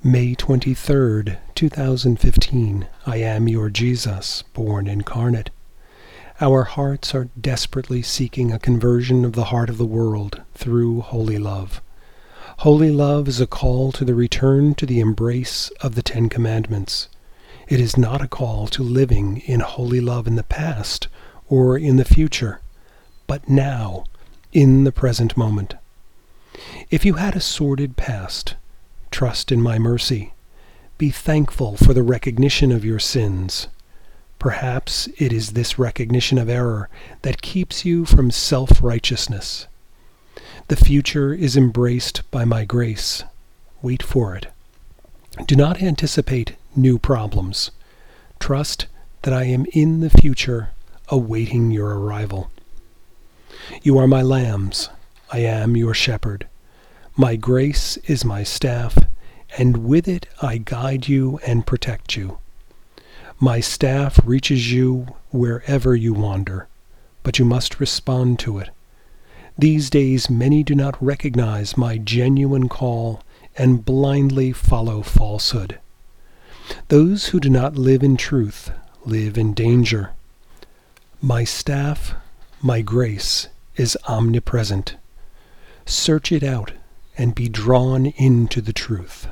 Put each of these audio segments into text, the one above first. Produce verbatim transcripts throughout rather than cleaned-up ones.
May twenty-third, two thousand fifteen. I am your Jesus, born incarnate. Our hearts are desperately seeking a conversion of the heart of the world through holy love. Holy love is a call to the return to the embrace of the Ten Commandments. It is not a call to living in holy love in the past or in the future, but now, in the present moment. If you had a sordid past, trust in my mercy. Be thankful for the recognition of your sins. Perhaps it is this recognition of error that keeps you from self-righteousness. The future is embraced by my grace. Wait for it. Do not anticipate new problems. Trust that I am in the future, awaiting your arrival. You are my lambs. I am your shepherd. My grace is my staff, and with it I guide you and protect you. My staff reaches you wherever you wander, but you must respond to it. These days many do not recognize my genuine call and blindly follow falsehood. Those who do not live in truth live in danger. My staff, my grace, is omnipresent. Search it out and be drawn into the truth.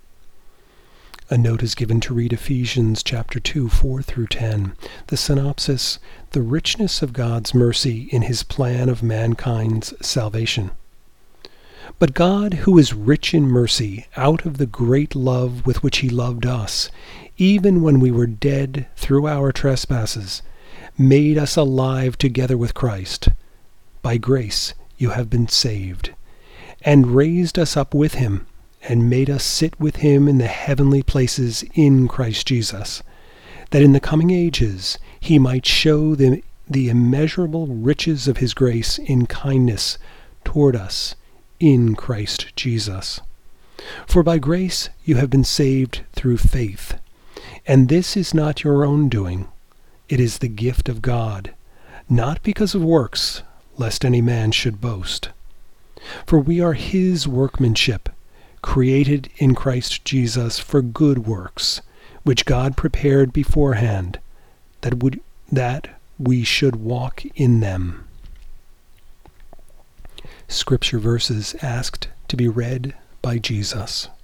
A note is given to read Ephesians chapter two, four through ten. The synopsis: the richness of God's mercy in his plan of mankind's salvation. But God, who is rich in mercy, out of the great love with which he loved us, even when we were dead through our trespasses, made us alive together with Christ. By grace you have been saved, and raised us up with him, and made us sit with him in the heavenly places in Christ Jesus, that in the coming ages he might show the, the immeasurable riches of his grace in kindness toward us in Christ Jesus. For by grace you have been saved through faith, and this is not your own doing. It is the gift of God, not because of works, lest any man should boast. For we are his workmanship, created in Christ Jesus for good works, which God prepared beforehand, that would that we should walk in them. Scripture verses asked to be read by Jesus.